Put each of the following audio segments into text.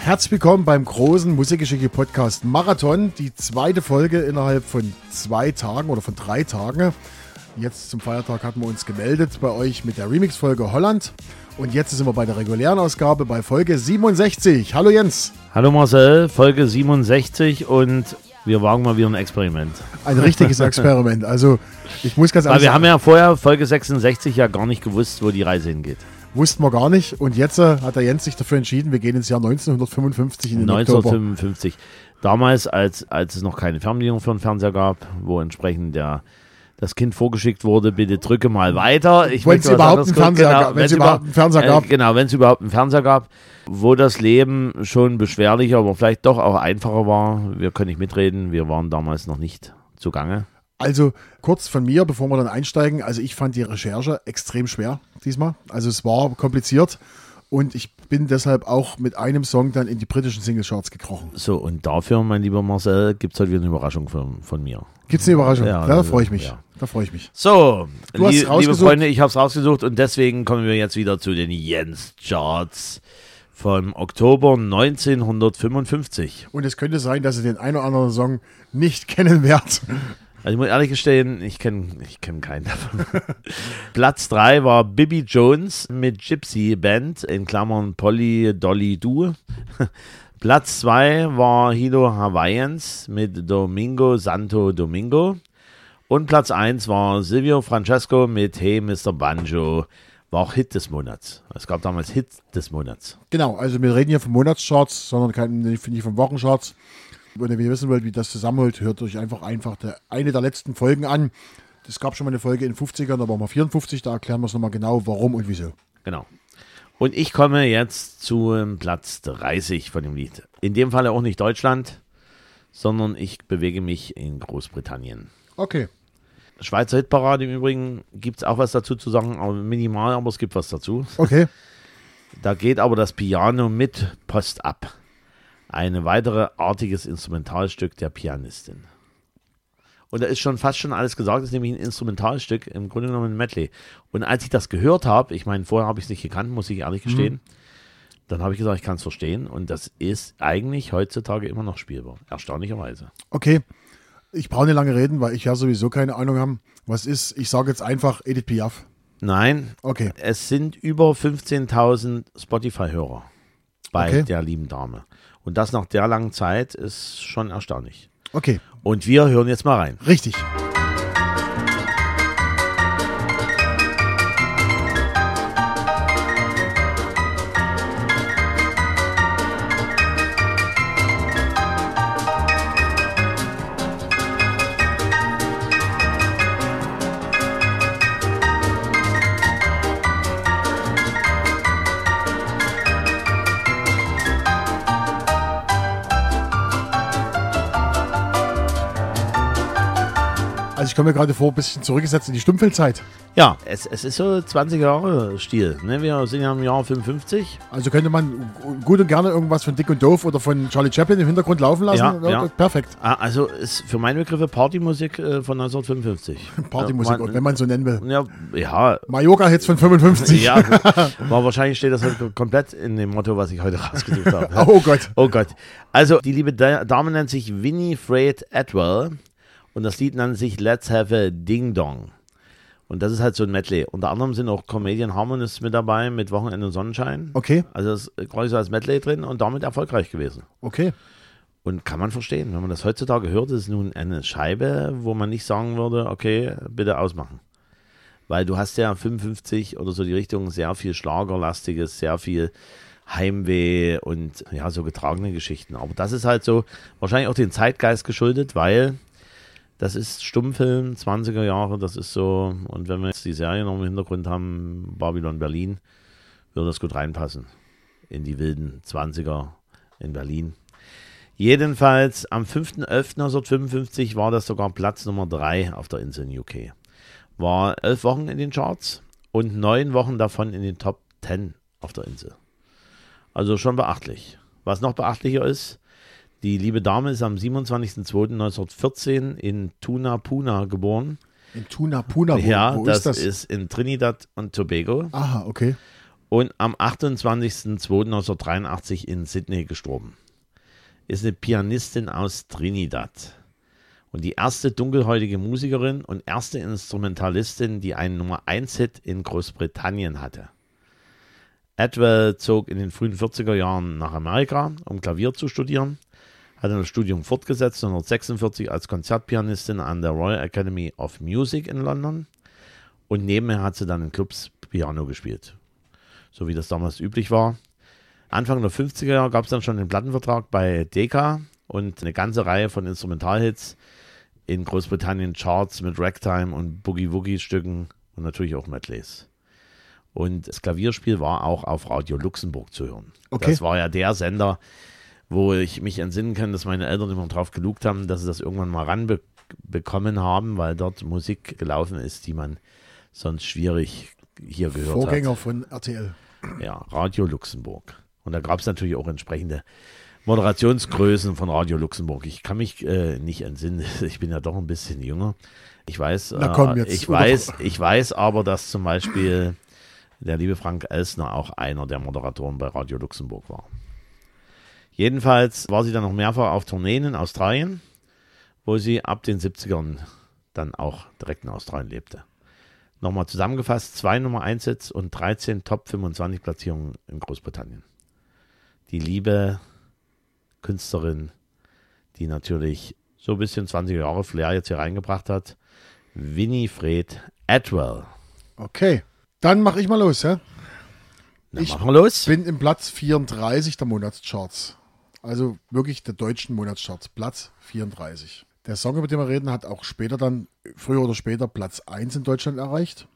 Herzlich willkommen beim großen Musikgeschichte-Podcast Marathon. Die zweite Folge innerhalb von 2 Tagen oder von 3 Tagen. Jetzt zum Feiertag hatten wir uns gemeldet bei euch mit der Remix-Folge Holland. Und jetzt sind wir bei der regulären Ausgabe bei Folge 67. Hallo Jens. Hallo Marcel, Folge 67 und wir wagen mal wieder ein Experiment. Ein richtiges Experiment. Also ich muss ganz ehrlich sagen. Weil wir haben ja vorher Folge 66 ja gar nicht gewusst, wo die Reise hingeht. Wussten wir gar nicht. Und jetzt hat der Jens sich dafür entschieden, wir gehen ins Jahr 1955 in den 1955. Oktober. Damals, als es noch keine Fernbedienung für den Fernseher gab, wo entsprechend das Kind vorgeschickt wurde, bitte drücke mal weiter. Wenn es überhaupt einen Fernseher gab. Genau, wenn es überhaupt einen Fernseher gab, wo das Leben schon beschwerlicher, aber vielleicht doch auch einfacher war. Wir können nicht mitreden, wir waren damals noch nicht zugange. Also kurz von mir, bevor wir dann einsteigen. Also ich fand die Recherche extrem schwer diesmal. Also es war kompliziert und ich bin deshalb auch mit einem Song dann in die britischen Singlecharts gekrochen. So, und dafür, mein lieber Marcel, gibt es heute wieder eine Überraschung von mir. Gibt es eine Überraschung? Ja, da freue ich mich. Ja. Da freue ich mich. So, liebe Freunde, ich habe es rausgesucht und deswegen kommen wir jetzt wieder zu den Jens-Charts vom Oktober 1955. Und es könnte sein, dass ihr den einen oder anderen Song nicht kennen werdet. Also ich muss ehrlich gestehen, ich kenn keinen davon. Platz 3 war Bibi Jones mit Gypsy Band, in Klammern Polly Dolly Do. Platz 2 war Hilo Hawaiians mit Domingo Santo Domingo. Und Platz 1 war Silvio Francesco mit Hey Mr. Banjo. War auch Hit des Monats. Es gab damals Hit des Monats. Genau, also wir reden hier von Monatscharts, sondern nicht von Wochencharts. Wenn ihr wissen wollt, wie das zusammenholt, hört euch einfach eine der letzten Folgen an. Es gab schon mal eine Folge in den 50ern, da waren wir 54, da erklären wir es nochmal genau, warum und wieso. Genau. Und ich komme jetzt zu Platz 30 von dem Lied. In dem Fall auch nicht Deutschland, sondern ich bewege mich in Großbritannien. Okay. Schweizer Hitparade im Übrigen, gibt es auch was dazu zu sagen, aber minimal, aber es gibt was dazu. Okay. Da geht aber das Piano mit Post ab. Ein weiteres artiges Instrumentalstück der Pianistin. Und da ist fast schon alles gesagt, das ist nämlich ein Instrumentalstück, im Grunde genommen ein Medley. Und als ich das gehört habe, ich meine, vorher habe ich es nicht gekannt, muss ich ehrlich gestehen, dann habe ich gesagt, ich kann es verstehen und das ist eigentlich heutzutage immer noch spielbar, erstaunlicherweise. Okay, ich brauche nicht lange reden, weil ich ja sowieso keine Ahnung habe, was ist. Ich sage jetzt einfach Edith Piaf. Nein, okay. Es sind über 15.000 Spotify-Hörer bei der lieben Dame. Und das nach der langen Zeit ist schon erstaunlich. Okay. Und wir hören jetzt mal rein. Richtig. Also ich komme mir gerade vor, ein bisschen zurückgesetzt in die Stummfilmzeit. Ja, es ist so 20 Jahre Stil. Ne? Wir sind ja im Jahr 55. Also könnte man gut und gerne irgendwas von Dick und Doof oder von Charlie Chaplin im Hintergrund laufen lassen. Ja. Perfekt. Also ist für meine Begriffe Partymusik von 1955. Partymusik, wenn man so nennen will. Ja. Mallorca-Hits von 55. Ja, wahrscheinlich steht das heute komplett in dem Motto, was ich heute rausgesucht habe. Oh Gott. Oh Gott. Also die liebe Dame nennt sich Winifred Atwell. Und das Lied nennt sich Let's Have a Ding Dong. Und das ist halt so ein Medley. Unter anderem sind auch Comedian Harmonists mit dabei, mit Wochenende und Sonnenschein. Okay. Also das ist quasi so als Medley drin und damit erfolgreich gewesen. Okay. Und kann man verstehen, wenn man das heutzutage hört, ist es nun eine Scheibe, wo man nicht sagen würde, okay, bitte ausmachen. Weil du hast ja 55 oder so die Richtung sehr viel Schlagerlastiges, sehr viel Heimweh und ja, so getragene Geschichten. Aber das ist halt so wahrscheinlich auch den Zeitgeist geschuldet, weil das ist Stummfilm, 20er Jahre, das ist so, und wenn wir jetzt die Serie noch im Hintergrund haben, Babylon Berlin, würde das gut reinpassen in die wilden 20er in Berlin. Jedenfalls am 5.11.1955 war das sogar Platz Nummer 3 auf der Insel in UK. War 11 Wochen in den Charts und 9 Wochen davon in den Top 10 auf der Insel. Also schon beachtlich. Was noch beachtlicher ist, die liebe Dame ist am 27.02.1914 in Tunapuna geboren. In Tunapuna? Ja, das ist in Trinidad und Tobago. Aha, okay. und am 28.02.1983 in Sydney gestorben. Ist eine Pianistin aus Trinidad und die erste dunkelhäutige Musikerin und erste Instrumentalistin, die einen Nummer-1-Hit in Großbritannien hatte. Atwell zog in den frühen 40er Jahren nach Amerika, um Klavier zu studieren, hat das Studium fortgesetzt 1946 als Konzertpianistin an der Royal Academy of Music in London und nebenher hat sie dann in Clubs Piano gespielt, so wie das damals üblich war. Anfang der 50er Jahre gab es dann schon den Plattenvertrag bei Decca und eine ganze Reihe von Instrumentalhits in Großbritannien, Charts mit Ragtime und Boogie-Woogie-Stücken und natürlich auch Medleys. Und das Klavierspiel war auch auf Radio Luxemburg zu hören. Okay. Das war ja der Sender, wo ich mich entsinnen kann, dass meine Eltern immer drauf gelugt haben, dass sie das irgendwann mal ranbekommen haben, weil dort Musik gelaufen ist, die man sonst schwierig hier gehört Vorgänger hat. von RTL. Ja, Radio Luxemburg. Und da gab es natürlich auch entsprechende Moderationsgrößen von Radio Luxemburg. Ich kann mich nicht entsinnen, ich bin ja doch ein bisschen jünger. Ich weiß, ich weiß aber, dass zum Beispiel der liebe Frank Elsner auch einer der Moderatoren bei Radio Luxemburg war. Jedenfalls war sie dann noch mehrfach auf Tourneen in Australien, wo sie ab den 70ern dann auch direkt in Australien lebte. Nochmal zusammengefasst, 2 Nummer-1-Hits und 13 Top-25-Platzierungen in Großbritannien. Die liebe Künstlerin, die natürlich so ein bisschen 20 Jahre Flair jetzt hier reingebracht hat, Winifred Atwell. Okay, dann mache ich mal los, ja? Machen wir los. Bin im Platz 34 der Monatscharts. Also wirklich der deutschen Monatscharts, Platz 34. Der Song, über den wir reden, hat auch später dann, früher oder später, Platz 1 in Deutschland erreicht.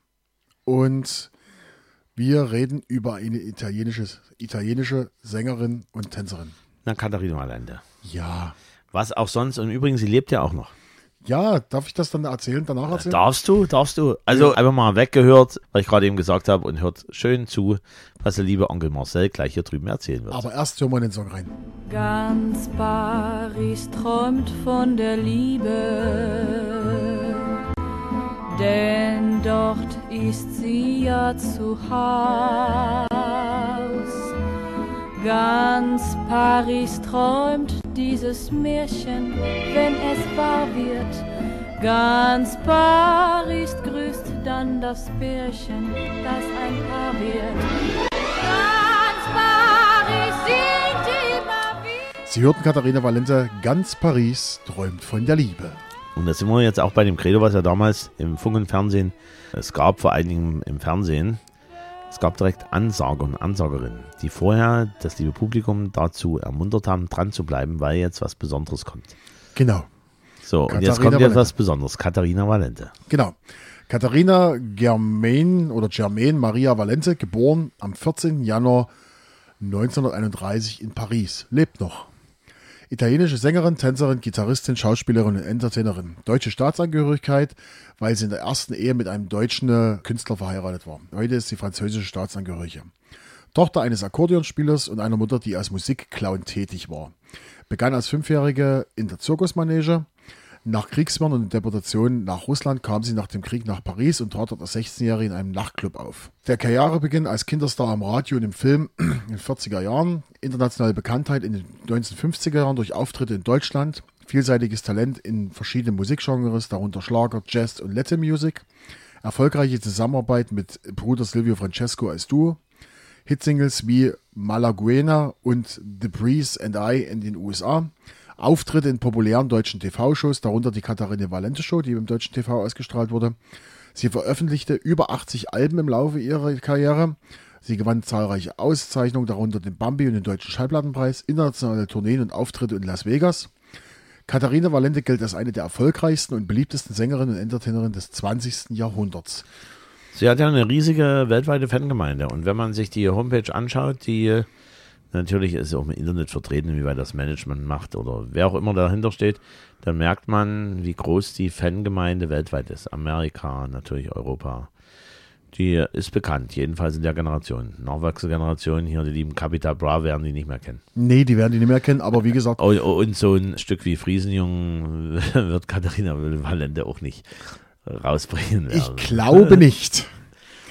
Und wir reden über eine italienische Sängerin und Tänzerin. Na, Katharina Valente. Ja. Was auch sonst, und übrigens, sie lebt ja auch noch. Ja, darf ich das dann danach erzählen? Darfst du. Also einfach mal weggehört, was ich gerade eben gesagt habe, und hört schön zu, was der liebe Onkel Marcel gleich hier drüben erzählen wird. Aber erst hören wir in den Song rein. Ganz Paris träumt von der Liebe, denn dort ist sie ja zu Haus. Ganz Paris träumt dieses Märchen, wenn es wahr wird. Ganz Paris grüßt dann das Pärchen, das ein Paar wird. Ganz Paris singt immer wieder. Sie hörten Katharina Valente, ganz Paris träumt von der Liebe. Und da sind wir jetzt auch bei dem Credo, was ja damals im Funk und Fernsehen, es gab vor allen Dingen im Fernsehen, es gab direkt Ansager und Ansagerinnen, die vorher das liebe Publikum dazu ermuntert haben, dran zu bleiben, weil jetzt was Besonderes kommt. Genau. So, und jetzt kommt jetzt was Besonderes. Katharina Valente. Genau. Katharina Germaine Maria Valente, geboren am 14. Januar 1931 in Paris, lebt noch. Italienische Sängerin, Tänzerin, Gitarristin, Schauspielerin und Entertainerin. Deutsche Staatsangehörigkeit, weil sie in der ersten Ehe mit einem deutschen Künstler verheiratet war. Heute ist sie französische Staatsangehörige. Tochter eines Akkordeonspielers und einer Mutter, die als Musikclown tätig war. Begann als 5-Jährige in der Zirkusmanege. Nach Kriegswirren und Deportation nach Russland kam sie nach dem Krieg nach Paris und trat dort als 16-Jährige in einem Nachtclub auf. Der Karrierebeginn als Kinderstar am Radio und im Film in den 40er Jahren, internationale Bekanntheit in den 1950er Jahren durch Auftritte in Deutschland, vielseitiges Talent in verschiedenen Musikgenres, darunter Schlager, Jazz und Latin Music, erfolgreiche Zusammenarbeit mit Bruder Silvio Francesco als Duo, Hitsingles wie Malaguena und The Breeze and I in den USA, Auftritte in populären deutschen TV-Shows, darunter die Katharina Valente Show, die im deutschen TV ausgestrahlt wurde. Sie veröffentlichte über 80 Alben im Laufe ihrer Karriere. Sie gewann zahlreiche Auszeichnungen, darunter den Bambi und den Deutschen Schallplattenpreis, internationale Tourneen und Auftritte in Las Vegas. Katharina Valente gilt als eine der erfolgreichsten und beliebtesten Sängerinnen und Entertainerinnen des 20. Jahrhunderts. Sie hat ja eine riesige weltweite Fangemeinde. Und wenn man sich die Homepage anschaut, die natürlich ist auch im Internet vertreten, wie weit das Management macht oder wer auch immer dahinter steht, dann merkt man, wie groß die Fangemeinde weltweit ist. Amerika, natürlich Europa. Die ist bekannt, jedenfalls in der Generation. Nachwachsende Generation, hier die lieben Capital Bra werden die nicht mehr kennen. Nee, die werden die nicht mehr kennen, aber wie gesagt... Und so ein Stück wie Friesenjung wird Katharina Valente auch nicht rausbringen werden. Ich glaube nicht.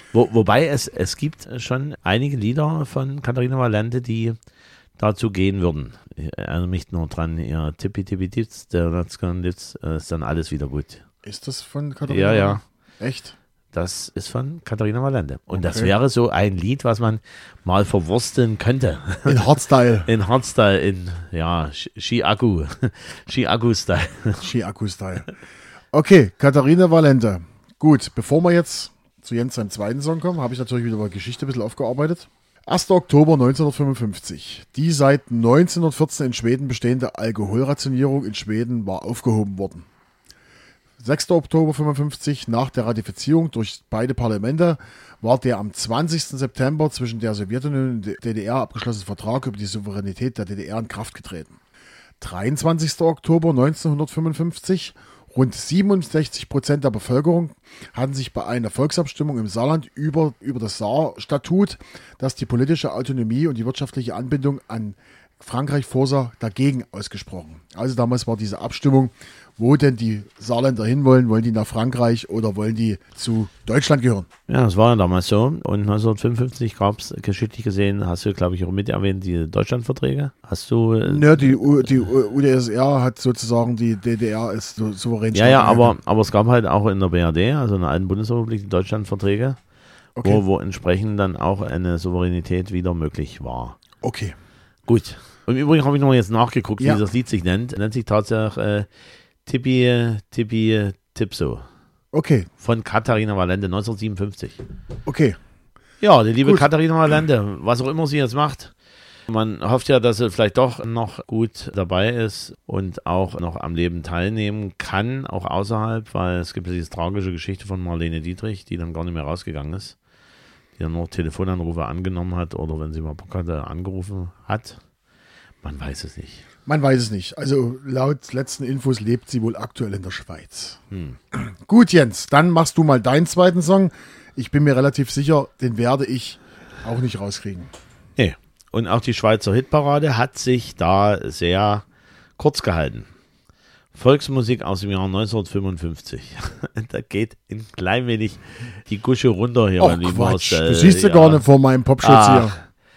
Wobei es gibt schon einige Lieder von Katharina Valente, die dazu gehen würden. Ich erinnere mich nur dran, ihr Tippi Tippi Tips, der Natzkan Litz, ist dann alles wieder gut. Ist das von Katharina? Ja. Echt? Das ist von Katharina Valente. Und Okay. das wäre so ein Lied, was man mal verwursteln könnte. In Hardstyle. In Hardstyle, in Ski-Akku. Ski-Akku-Style. Ski-Akku-Style. Okay, Katharina Valente. Gut, bevor wir jetzt zu Jens seinem zweiten Song kommen, habe ich natürlich wieder mal Geschichte ein bisschen aufgearbeitet. 1. Oktober 1955. Die seit 1914 in Schweden bestehende Alkoholrationierung in Schweden war aufgehoben worden. 6. Oktober 1955, nach der Ratifizierung durch beide Parlamente, war der am 20. September zwischen der Sowjetunion und der DDR abgeschlossene Vertrag über die Souveränität der DDR in Kraft getreten. 23. Oktober 1955, rund 67% der Bevölkerung hatten sich bei einer Volksabstimmung im Saarland über das Saar-Statut, das die politische Autonomie und die wirtschaftliche Anbindung an Frankreich vorsah, dagegen ausgesprochen. Also damals war diese Abstimmung, wo denn die Saarländer hinwollen. Wollen die nach Frankreich oder wollen die zu Deutschland gehören? Ja, das war ja damals so. Und 1955 gab es, geschichtlich gesehen, hast du, glaube ich, auch mit erwähnt, die Deutschlandverträge. Hast du... Ja, die UdSSR hat sozusagen die DDR als souverän. Ja, aber es gab halt auch in der BRD, also in der alten Bundesrepublik, die Deutschlandverträge, Okay. wo entsprechend dann auch eine Souveränität wieder möglich war. Okay. Gut. Und im Übrigen habe ich noch jetzt nachgeguckt, Ja. wie das Lied sich nennt. Nennt sich tatsächlich Tippi Tipso Okay. von Katharina Valente 1957. Okay. Ja, die liebe Gut. Katharina Valente, was auch immer sie jetzt macht. Man hofft ja, dass sie vielleicht doch noch gut dabei ist und auch noch am Leben teilnehmen kann, auch außerhalb, weil es gibt ja diese tragische Geschichte von Marlene Dietrich, die dann gar nicht mehr rausgegangen ist, die dann noch Telefonanrufe angenommen hat oder wenn sie mal Bock hatte, angerufen hat. Man weiß es nicht. Man weiß es nicht. Also laut letzten Infos lebt sie wohl aktuell in der Schweiz. Gut, Jens, dann machst du mal deinen zweiten Song. Ich bin mir relativ sicher, den werde ich auch nicht rauskriegen. Nee. Und auch die Schweizer Hitparade hat sich da sehr kurz gehalten. Volksmusik aus dem Jahr 1955. Da geht ein klein wenig die Gusche runter hier, Och, mein lieber Quatsch. Marcel. Du siehst ja gar nicht vor meinem Popschutz hier.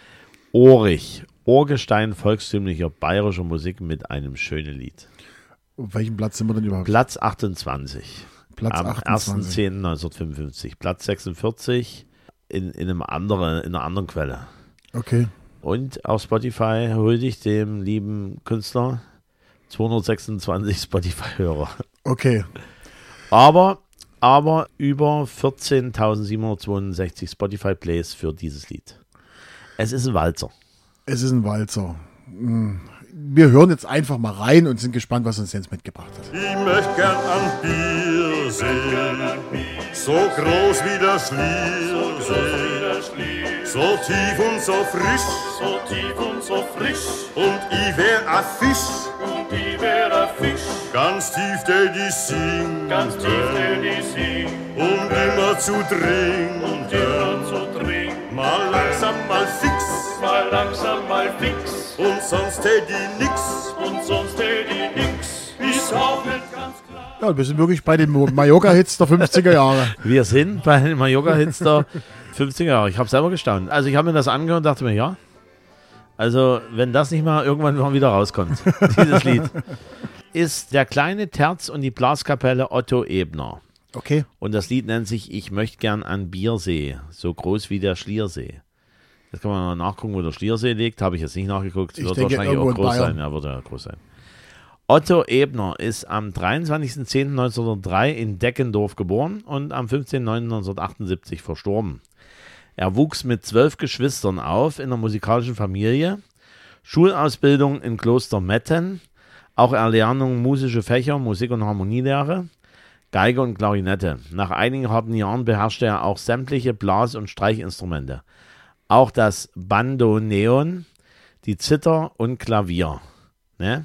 Ohrig. Urgestein volkstümlicher bayerischer Musik mit einem schönen Lied. Auf welchem Platz sind wir denn überhaupt? Platz 28. Platz Am 28. 1.10.1955. Platz 46 in einer anderen Quelle. Okay. Und auf Spotify huldigt dem lieben Künstler 226 Spotify-Hörer. Okay. Aber über 14.762 Spotify-Plays für dieses Lied. Es ist ein Walzer. Es ist ein Walzer. Wir hören jetzt einfach mal rein und sind gespannt, was uns Jens mitgebracht hat. Ich möchte gern an Bier sehen, so groß wie der Schliersee, so tief und so frisch, und ich wär a Fisch, ganz tief der die singt, immer zu trinken, mal langsam, mal fix, und sonst hätt ich nix, ist auch nicht ganz klar. Ja, wir sind wirklich bei den Mallorca-Hits der 50er Jahre. Wir sind bei den Mallorca-Hits der 50er Jahre. Ich habe selber gestaunt. Also ich habe mir das angehört und dachte mir, ja, also wenn das nicht mal irgendwann mal wieder rauskommt, dieses Lied, ist der kleine Terz und die Blaskapelle Otto Ebner. Okay. Und das Lied nennt sich Ich möchte gern an Biersee, so groß wie der Schliersee. Jetzt kann man mal nachgucken, wo der Schliersee liegt. Habe ich jetzt nicht nachgeguckt. Ich Wird denke, wahrscheinlich auch irgendwo in groß Bayern. sein. Ja, wird ja groß sein. Otto Ebner ist am 23.10.1903 in Deckendorf geboren und am 15.09.1978 verstorben. Er wuchs mit 12 Geschwistern auf in einer musikalischen Familie. Schulausbildung in Kloster Metten, auch Erlernung musische Fächer, Musik- und Harmonielehre, Geige und Klarinette. Nach einigen harten Jahren beherrschte er auch sämtliche Blas- und Streichinstrumente. Auch das Bandoneon, die Zither und Klavier. Ne?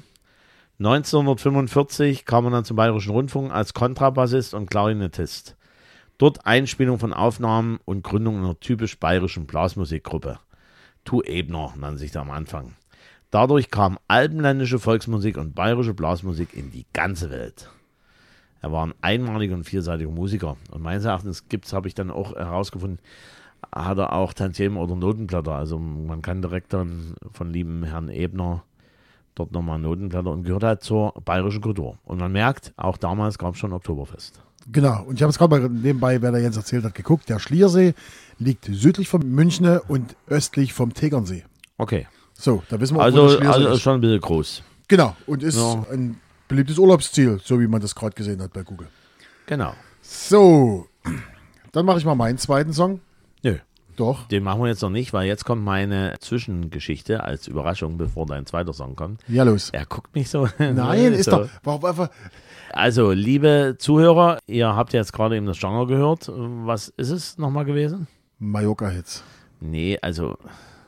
1945 kam er dann zum Bayerischen Rundfunk als Kontrabassist und Klarinettist. Dort Einspielung von Aufnahmen und Gründung einer typisch bayerischen Blasmusikgruppe. Tu Ebner nannte sich da am Anfang. Dadurch kam alpenländische Volksmusik und bayerische Blasmusik in die ganze Welt. Er war ein einmaliger und vielseitiger Musiker. Und meines Erachtens habe ich dann auch herausgefunden, hat er auch Tantiemen oder Notenblätter. Also man kann direkt dann von lieben Herrn Ebner dort nochmal Notenblätter und gehört halt zur bayerischen Kultur. Und man merkt, auch damals gab es schon Oktoberfest. Genau, und ich habe es gerade mal nebenbei, wer da Jens erzählt hat, geguckt. Der Schliersee liegt südlich von München und östlich vom Tegernsee. Okay. So, da wissen wir, wo der Also Schliersee ist schon ein bisschen groß. Genau, und ist ein beliebtes Urlaubsziel, so wie man das gerade gesehen hat bei Google. Genau. So, dann mache ich mal meinen zweiten Song. Nö. Doch. Den machen wir jetzt noch nicht, weil jetzt kommt meine Zwischengeschichte als Überraschung, bevor dein zweiter Song kommt. Ja, los. Er guckt mich so. Nein, ist so. doch. Warum, Also, liebe Zuhörer, ihr habt jetzt gerade eben das Genre gehört. Was ist es nochmal gewesen? Mallorca-Hits. Nee, also,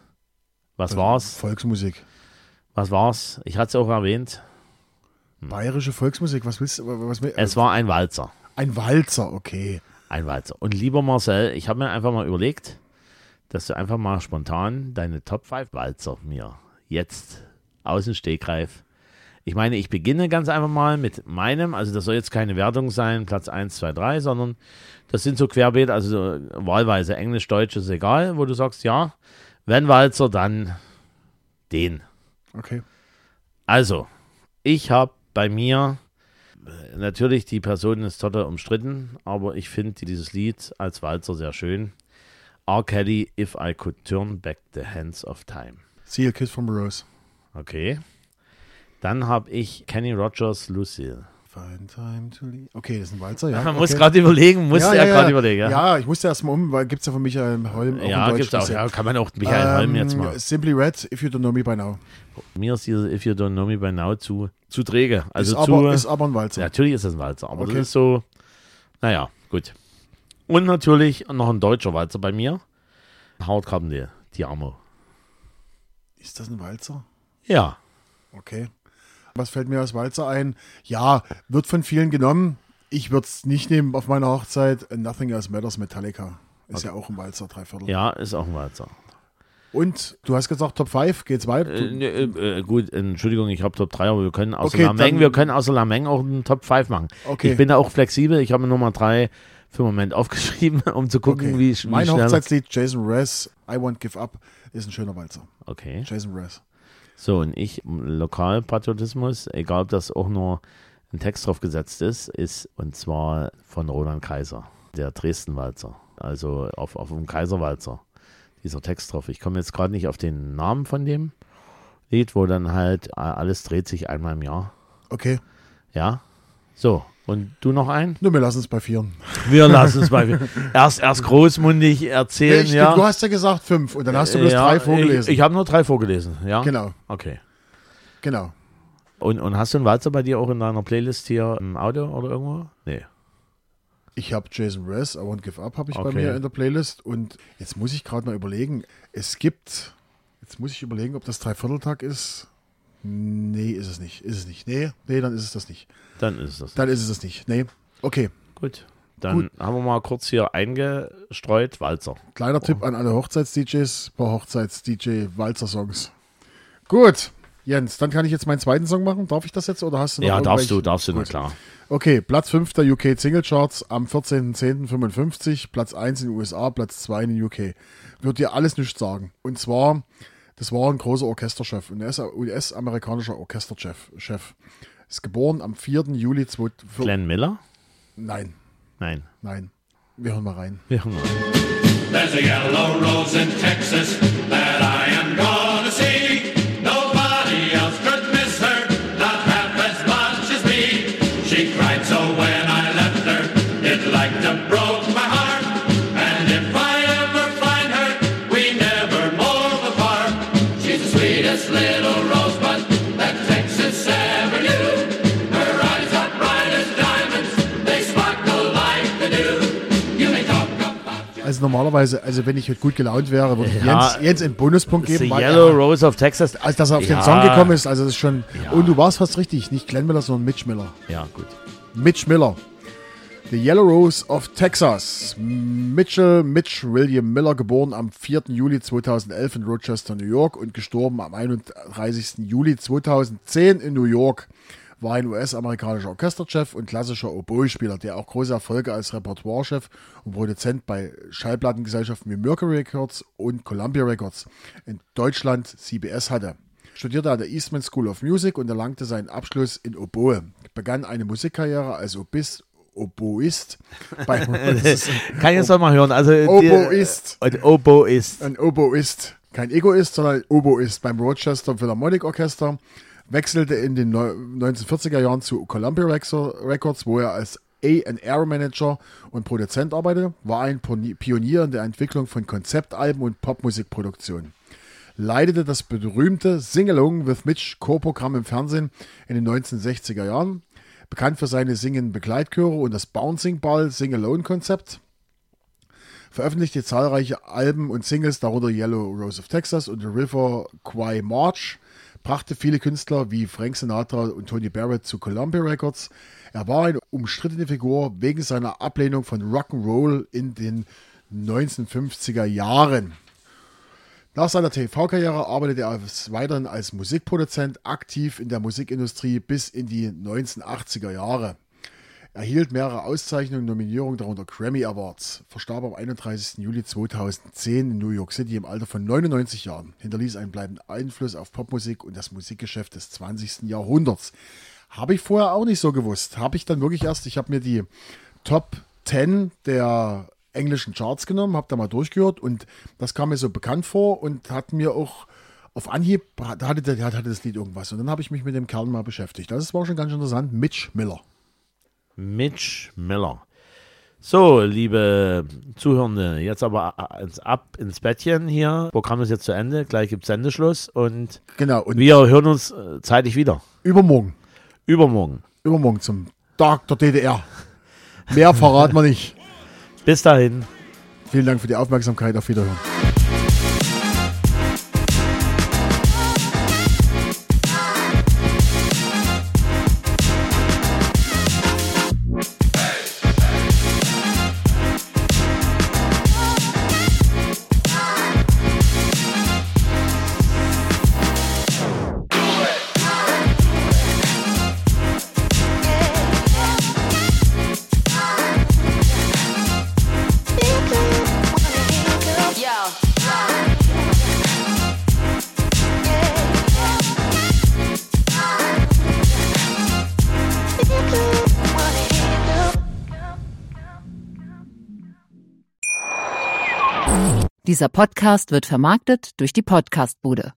was war's? Volksmusik. Was war's? Ich hatte es auch erwähnt. Bayerische Volksmusik, was willst du? Es war ein Walzer. Ein Walzer, okay. Ein Walzer. Und lieber Marcel, ich habe mir einfach mal überlegt, dass du einfach mal spontan deine Top 5 Walzer mir jetzt aus dem Stegreif. Ich meine, ich beginne ganz einfach mal mit meinem, also das soll jetzt keine Wertung sein, Platz 1, 2, 3, sondern das sind so querbeet, also wahlweise Englisch, Deutsch ist egal, wo du sagst, ja, wenn Walzer, dann den. Okay. Also, ich habe bei mir, natürlich die Person ist total umstritten, aber ich finde dieses Lied als Walzer sehr schön. R. Kelly, If I Could Turn Back the Hands of Time. See a Kiss from a Rose. Okay. Dann habe ich Kenny Rogers, Lucille. Fine time to leave. Okay, das ist ein Walzer, ja. Man muss gerade überlegen, überlegen. Ja, Ja, ich musste erst mal weil gibt es ja von Michael Holm auch ja in gibt's Deutsch. auch. Ja, kann man auch Michael Holm jetzt mal. Simply Red, If You Don't Know Me By Now. Mir ist dieses If You Don't Know Me By Now zu träge. Also ist aber ein Walzer. Natürlich ist das ein Walzer, aber Okay. das ist so, naja, gut. Und natürlich noch ein deutscher Walzer bei mir. Howard Carpendale, Ti Amo. Ist das ein Walzer? Ja. Okay. Was fällt mir als Walzer ein? Ja, wird von vielen genommen. Ich würde es nicht nehmen auf meiner Hochzeit. Nothing Else Matters, Metallica. Ist ja auch ein Walzer, 3/4. Ja, ist auch ein Walzer. Und du hast gesagt Top 5, geht's weiter? Gut, Entschuldigung, ich habe Top 3, aber wir können außer Okay, Lameng auch einen Top 5 machen. Okay. Ich bin da auch flexibel. Ich habe mir Nummer 3 für den Moment aufgeschrieben, um zu gucken, Okay. wie Mein schnell. Hochzeitslied, Jason Mraz, I Won't Give Up, ist ein schöner Walzer. Okay. Jason Mraz. So, und ich, Lokalpatriotismus, egal ob das auch nur ein Text drauf gesetzt ist, und zwar von Roland Kaiser, der Dresden-Walzer. Also auf dem Kaiserwalzer, dieser Text drauf. Ich komme jetzt gerade nicht auf den Namen von dem Lied, wo dann halt alles dreht sich einmal im Jahr. Okay. Ja, so. Und du noch einen? Nur wir lassen es bei 4. Wir lassen es bei erst großmundig erzählen, ja. Du hast ja gesagt 5 und dann hast du bloß 3 vorgelesen. Ich habe nur 3 vorgelesen, ja. Genau. Okay. Genau. Und hast du einen Walzer bei dir auch in deiner Playlist hier im Auto oder irgendwo? Nee. Ich habe Jason Mraz, I Won't Give Up, habe ich bei Okay. mir in der Playlist. Und jetzt muss ich gerade mal überlegen, jetzt muss ich überlegen, ob das Dreivierteltag ist. Nee, ist es nicht. Nee, dann ist es das nicht. Dann ist es das. Dann ist es das nicht. Nee. Okay. Gut. Dann haben wir mal kurz hier eingestreut, Walzer. Kleiner Tipp an alle Hochzeits-DJs, paar Hochzeits-DJ-Walzer-Songs. Gut, Jens, dann kann ich jetzt meinen zweiten Song machen. Darf ich das jetzt oder hast du noch Ja, darfst irgendwelche? du, na Gut. klar. Okay, Platz 5 der UK Single Charts am 14.10.55, Platz 1 in den USA, Platz 2 in den UK. Wird dir alles nichts sagen. Und zwar, das war ein großer Orchesterchef, ein US-amerikanischer Orchesterchef. Ist geboren am 4. Juli 2000. Glenn Miller? Nein. Wir hören mal rein. Wir hören mal. There's a yellow rose in Texas that I am gonna see. Nobody else could miss her, not half as much as me. She cried so when I left her, it like to broke my heart. And if I ever find her, we never more apart. She's the sweetest little rosebud that Texas ever knew. Her eyes are bright as diamonds, they sparkle like the dew. You may talk about Also normalerweise, wenn ich heute gut gelaunt wäre, würde ich Ja, Jens einen Bonuspunkt The geben. weil Yellow Rose of Texas. als dass er auf den Ja. Song gekommen ist, also das ist schon. Ja. Und du warst fast richtig, nicht Glenn Miller, sondern Mitch Miller. Ja, gut. Mitch Miller. The Yellow Rose of Texas. Mitch William Miller, geboren am 4. Juli 2011 in Rochester, New York und gestorben am 31. Juli 2010 in New York, war ein US-amerikanischer Orchesterchef und klassischer Oboe-Spieler, der auch große Erfolge als Repertoirechef und Produzent bei Schallplattengesellschaften wie Mercury Records und Columbia Records in Deutschland CBS hatte. Studierte an der Eastman School of Music und erlangte seinen Abschluss in Oboe. Begann eine Musikkarriere als Oboist. Kann ich jetzt noch mal hören? Also Oboist. Oboist. Ein Oboist. Kein Egoist, sondern Oboist beim Rochester Philharmonic Orchester. Wechselte in den 1940er Jahren zu Columbia Records, wo er als A&R Manager und Produzent arbeitete. War ein Pionier in der Entwicklung von Konzeptalben und Popmusikproduktion. Leitete das berühmte Sing-Along with Mitch Chorprogramm im Fernsehen in den 1960er Jahren. Bekannt für seine singenden Begleitchöre und das Bouncing Ball Sing-Alone-Konzept. Veröffentlichte zahlreiche Alben und Singles, darunter Yellow Rose of Texas und The River Kwai March. Brachte viele Künstler wie Frank Sinatra und Tony Barrett zu Columbia Records. Er war eine umstrittene Figur wegen seiner Ablehnung von Rock'n'Roll in den 1950er Jahren. Nach seiner TV-Karriere arbeitete er weiterhin als Musikproduzent aktiv in der Musikindustrie bis in die 1980er Jahre. Er erhielt mehrere Auszeichnungen und Nominierungen, darunter Grammy Awards. Verstarb am 31. Juli 2010 in New York City im Alter von 99 Jahren. Hinterließ einen bleibenden Einfluss auf Popmusik und das Musikgeschäft des 20. Jahrhunderts. Habe ich vorher auch nicht so gewusst. Habe ich dann wirklich erst, ich habe mir die Top 10 der englischen Charts genommen, habe da mal durchgehört und das kam mir so bekannt vor und hat mir auch auf Anhieb, hatte das Lied irgendwas. Und dann habe ich mich mit dem Kerl mal beschäftigt. Das war schon ganz interessant. Mitch Miller. Mitch Miller. So, liebe Zuhörende, jetzt aber ab ins Bettchen hier. Programm ist jetzt zu Ende, gleich gibt es Sendeschluss und, genau, und wir hören uns zeitig wieder. Übermorgen zum Tag der DDR. Mehr verraten wir nicht. Bis dahin. Vielen Dank für die Aufmerksamkeit. Auf Wiederhören. Dieser Podcast wird vermarktet durch die Podcastbude.